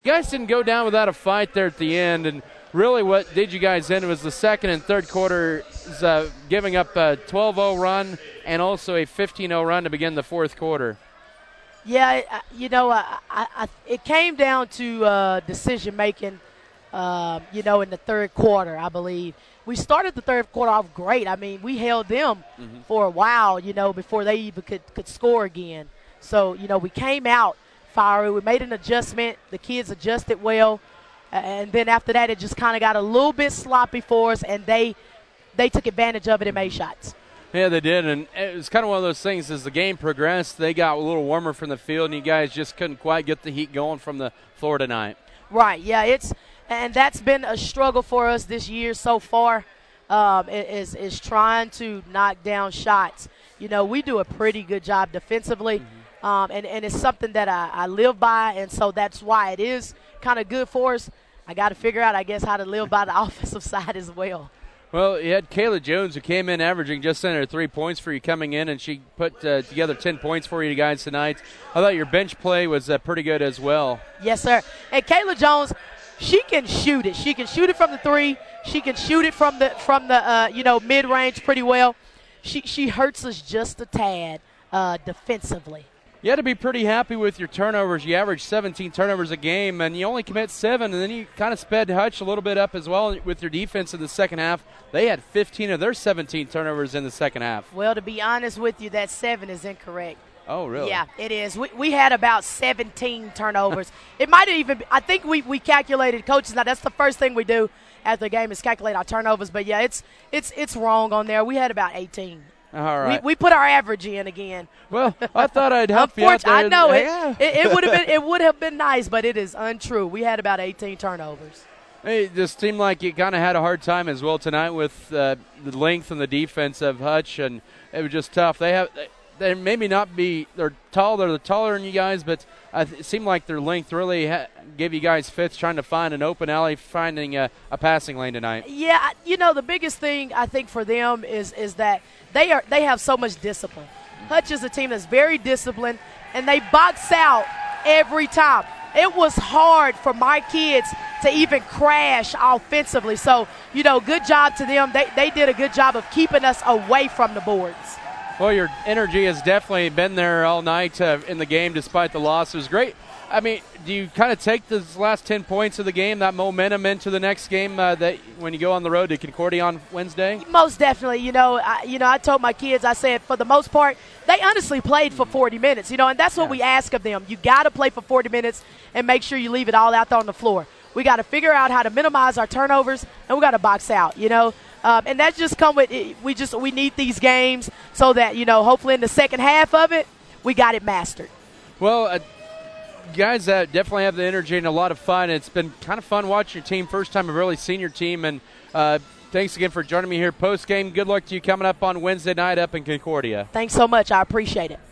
You guys didn't go down without a fight there at the end, and really what did you guys in was the second and third quarter giving up a 12-0 run and also a 15-0 run to begin the fourth quarter. Yeah, it came down to decision-making, in the third quarter, I believe. We started the third quarter off great. I mean, we held them for a while, before they even could score again. So, we came out fiery. We made an adjustment. The kids adjusted well. And then after that, it just kind of got a little bit sloppy for us, and they took advantage of it and made shots. Yeah, they did, and it was kind of one of those things as the game progressed, they got a little warmer from the field, and you guys just couldn't quite get the heat going from the floor tonight. Right, yeah, and that's been a struggle for us this year so far, is trying to knock down shots. We do a pretty good job defensively, and it's something that I live by, and so that's why it is kind of good for us. I got to figure out, I guess, how to live by the offensive side as well. Well, you had Kayla Jones, who came in averaging just under 3 points for you coming in, and she put together 10 points for you guys tonight. I thought your bench play was pretty good as well. Yes, sir. And Kayla Jones, she can shoot it. She can shoot it from the three. She can shoot it from the mid-range pretty well. She hurts us just a tad defensively. You had to be pretty happy with your turnovers. You averaged 17 turnovers a game, and you only commit 7, and then you kind of sped Hutch a little bit up as well with your defense in the second half. They had 15 of their 17 turnovers in the second half. Well, to be honest with you, that 7 is incorrect. Oh, really? Yeah, it is. We had about 17 turnovers. It might have even – I think we calculated, coaches, now that's the first thing we do after the game is calculate our turnovers. But, yeah, it's wrong on there. We had about 18. All right. We put our average in again. Well, I thought I'd help you out there. I know it would have been nice, but it is untrue. We had about 18 turnovers. Hey, this seemed like you kind of had a hard time as well tonight with the length and the defense of Hutch, and it was just tough. They maybe not be – they're taller than you guys, but it seemed like their length really gave you guys fits trying to find an open alley, finding a passing lane tonight. Yeah, the biggest thing I think for them is that they have so much discipline. Hutch is a team that's very disciplined, and they box out every time. It was hard for my kids to even crash offensively. So, good job to them. They did a good job of keeping us away from the boards. Well, your energy has definitely been there all night in the game despite the loss. It was great. I mean, do you kind of take the last 10 points of the game, that momentum into the next game that when you go on the road to Concordia on Wednesday? Most definitely. I told my kids, I said, for the most part, they honestly played for 40 minutes, and that's what we ask of them. You got to play for 40 minutes and make sure you leave it all out there on the floor. We got to figure out how to minimize our turnovers, and we got to box out, and that just come with we need these games so that, hopefully in the second half of it, we got it mastered. Well, guys definitely have the energy and a lot of fun. It's been kind of fun watching your team, first time a really senior team, and thanks again for joining me here post-game. Good luck to you coming up on Wednesday night up in Concordia. Thanks so much. I appreciate it.